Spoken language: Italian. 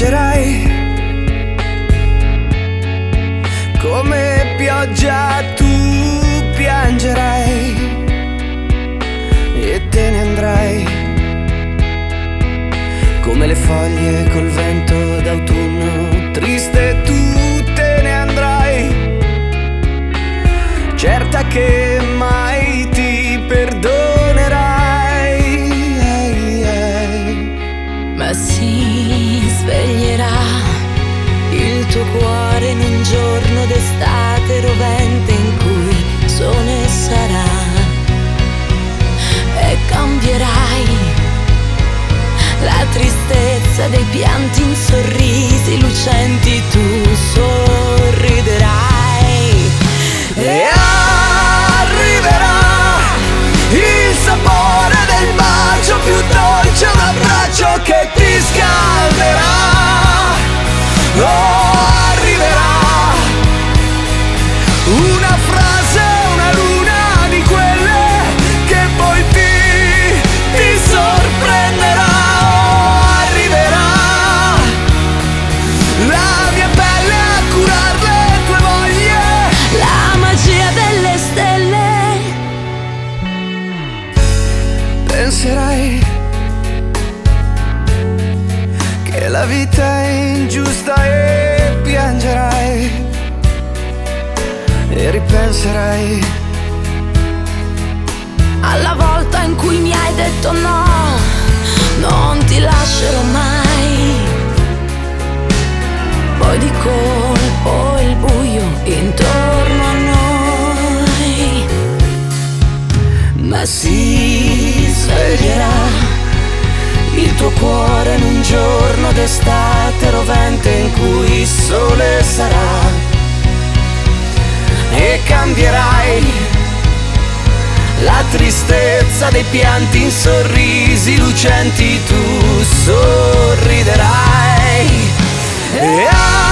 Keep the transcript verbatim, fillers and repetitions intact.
piangerai come pioggia, tu piangerai e te ne andrai come le foglie col vento d'autunno, triste tu te ne andrai, certa che mai ti perdonerai. Ma si sveglierà il tuo cuore in un giorno d'estate rovente in cui sole sarà, e cambierai la tristezza dei pianti in sorrisi lucenti, tu sorriderai e arriverà il sapore del bacio più dolce, un abbraccio che ti scalderà. Oh, arriverà una frase, una luna di quelle che poi ti, ti sorprenderà. Oh, arriverà la mia pelle a curar le tue voglie, la magia delle stelle. penserai che la vita è ingiusta e piangerai e ripenserai alla volta in cui mi hai detto no, non ti lascerò mai. Poi di colpo il buio intorno a noi, ma si sveglierà il tuo cuore in un giorno d'estate rovente in cui il sole sarà, e cambierai la tristezza dei pianti in sorrisi lucenti, tu sorriderai e